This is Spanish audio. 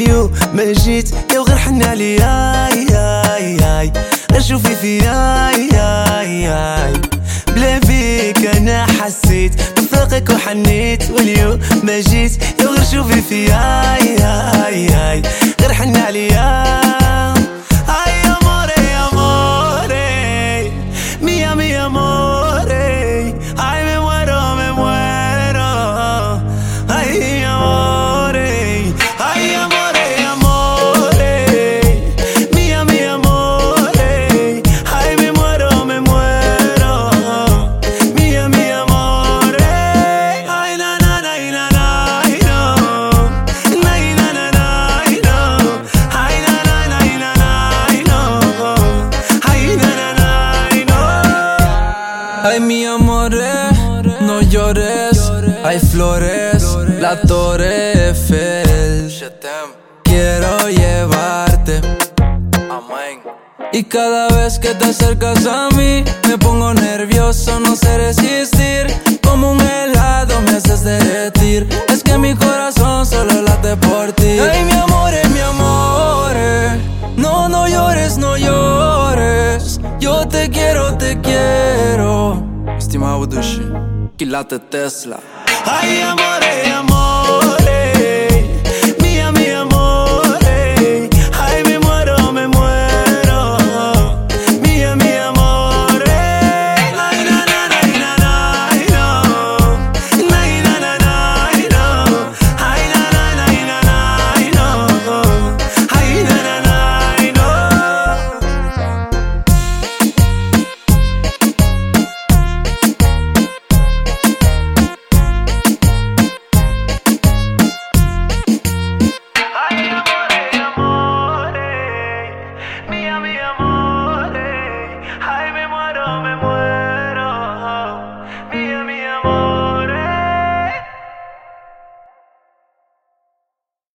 واليوم ما جيت يا وغير حن عليا ياي غير شوفي فيا ياي بلا فيك انا حسيت بفراقك وحنيت واليوم ما جيت يا وغير شوفي فيا ياي غير حن عليا mi amore, ay me muero, ay amore, ay amore, amore, mi amore, ay me muero, mi amore, ay na na na na na no, na na na na no, ay na na na na no, ay na na na. Ay, mi amore, no llores. Hay flores, la Torre Eiffel. Quiero llevarte, amén. Y cada vez que te acercas a mí, me pongo nervioso, no sé resistir. Como un helado me haces derretir. Es que mi corazón solo late por ti. Ay, mi amore, no, no llores, no llores. Yo te quiero, te quiero. Estimado duši, kilate Tesla. Ay, amore, amore.